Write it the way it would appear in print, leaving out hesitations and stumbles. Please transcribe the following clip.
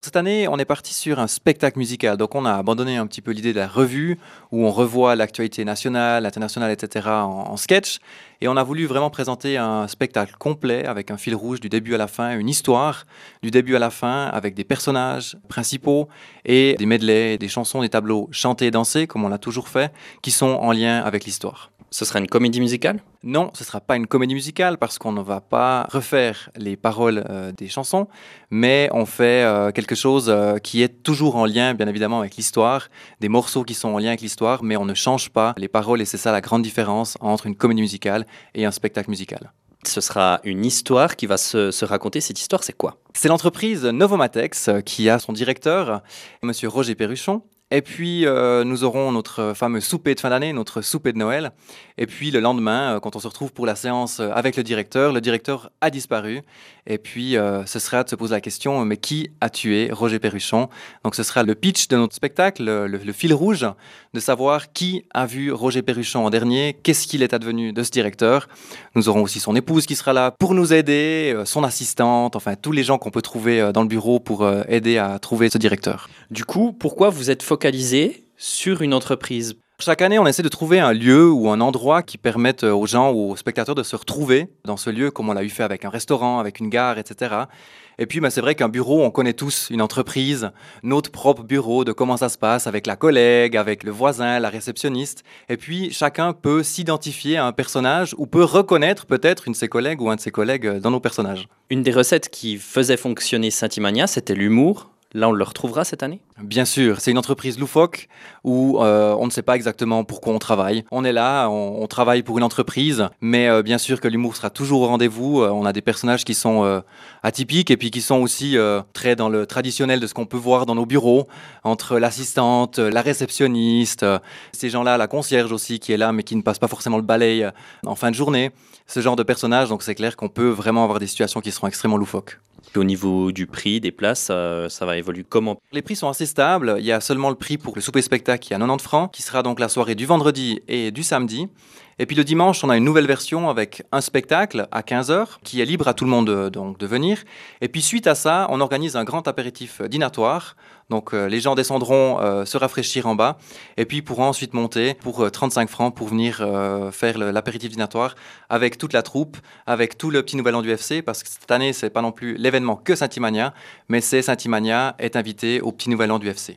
Cette année, on est parti sur un spectacle musical. Donc, on a abandonné un petit peu l'idée de la revue où on revoit l'actualité nationale, internationale, etc. en sketch. Et on a voulu vraiment présenter un spectacle complet avec un fil rouge du début à la fin, une histoire du début à la fin avec des personnages principaux et des medleys, des chansons, des tableaux chantés et dansés, comme on l'a toujours fait, qui sont en lien avec l'histoire. Ce sera une comédie musicale? Non, ce ne sera pas une comédie musicale parce qu'on ne va pas refaire les paroles des chansons, mais on fait quelque chose qui est toujours en lien, bien évidemment, avec l'histoire, des morceaux qui sont en lien avec l'histoire, mais on ne change pas les paroles et c'est ça la grande différence entre une comédie musicale et un spectacle musical. Ce sera une histoire qui va se raconter. Cette histoire, c'est quoi? C'est l'entreprise Novomatex qui a son directeur, Monsieur Roger Perruchon. Et puis, nous aurons notre fameux souper de fin d'année, notre souper de Noël. Et puis, le lendemain, quand on se retrouve pour la séance avec le directeur a disparu. Et puis, ce sera de se poser la question, mais qui a tué Roger Perruchon? Donc, ce sera le pitch de notre spectacle, le fil rouge, de savoir qui a vu Roger Perruchon en dernier, qu'est-ce qu'il est advenu de ce directeur. Nous aurons aussi son épouse qui sera là pour nous aider, son assistante, enfin, tous les gens qu'on peut trouver dans le bureau pour aider à trouver ce directeur. Du coup, pourquoi vous êtes focalisé sur une entreprise? Chaque année, on essaie de trouver un lieu ou un endroit qui permette aux gens ou aux spectateurs de se retrouver dans ce lieu, comme on l'a eu fait avec un restaurant, avec une gare, etc. Et puis, c'est vrai qu'un bureau, on connaît tous une entreprise, notre propre bureau, de comment ça se passe avec la collègue, avec le voisin, la réceptionniste. Et puis, chacun peut s'identifier à un personnage ou peut reconnaître peut-être une de ses collègues ou un de ses collègues dans nos personnages. Une des recettes qui faisait fonctionner Saint-Imania, c'était l'humour. Là, on le retrouvera cette année? Bien sûr, c'est une entreprise loufoque où on ne sait pas exactement pourquoi on travaille. On est là, on travaille pour une entreprise, mais bien sûr que l'humour sera toujours au rendez-vous. On a des personnages qui sont atypiques et puis qui sont aussi très dans le traditionnel de ce qu'on peut voir dans nos bureaux, entre l'assistante, la réceptionniste, ces gens-là, la concierge aussi qui est là mais qui ne passe pas forcément le balai en fin de journée. Ce genre de personnages, donc c'est clair qu'on peut vraiment avoir des situations qui seront extrêmement loufoques. Au niveau du prix, des places, ça va évoluer comment? Les prix sont assez stables. Il y a seulement le prix pour le souper spectacle qui est à 90 francs, qui sera donc la soirée du vendredi et du samedi. Et puis le dimanche, on a une nouvelle version avec un spectacle à 15 heures qui est libre à tout le monde donc, de venir. Et puis suite à ça, on organise un grand apéritif dînatoire. Donc les gens descendront se rafraîchir en bas et puis pourront ensuite monter pour 35 francs pour venir faire l'apéritif dînatoire avec toute la troupe, avec tout le petit nouvel an du FC parce que cette année, c'est pas non plus l'événement que Saint-Imania, mais c'est Saint-Imania est invité au petit nouvel an du FC.